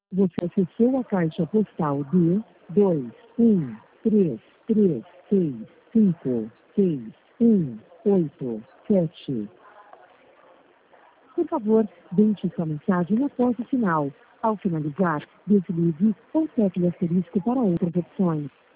Você acessou a caixa postal de 213365618. Por favor, deixe sua mensagem após o sinal. Ao finalizar, desligue ou tecle asterisco para outras opções.